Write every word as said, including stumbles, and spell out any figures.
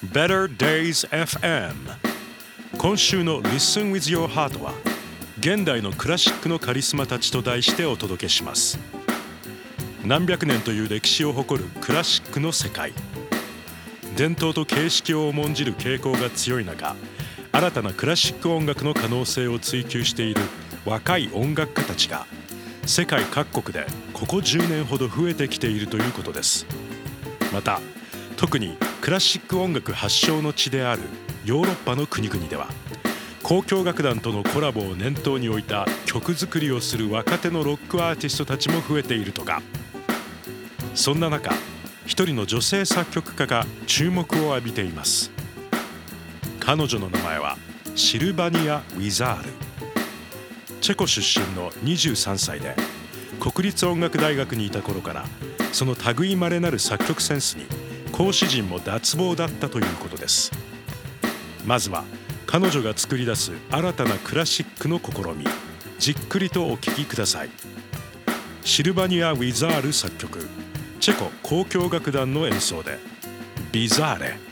Better Days エフエム。 今週の Listen with Your Heart は現代のクラシックのカリスマたちと題してお届けします。何百年という歴史を誇るクラシックの世界。伝統と形式を重んじる傾向が強い中、新たなクラシック音楽の可能性を追求している若い音楽家たちが世界各国でここじゅうねんほど増えてきているということです。また特にクラシック音楽発祥の地であるヨーロッパの国々では交響楽団とのコラボを念頭に置いた曲作りをする若手のロックアーティストたちも増えているとか。そんな中、一人の女性作曲家が注目を浴びています。彼女の名前はシルバニア・ウィザール。チェコ出身のにじゅうさんさいで、国立音楽大学にいた頃からその類いまれなる作曲センスに講師陣も脱帽だったということです。まずは彼女が作り出す新たなクラシックの試み、じっくりとお聴きください。シルバニア・ウィザール作曲、チェコ交響楽団の演奏でビザーレ。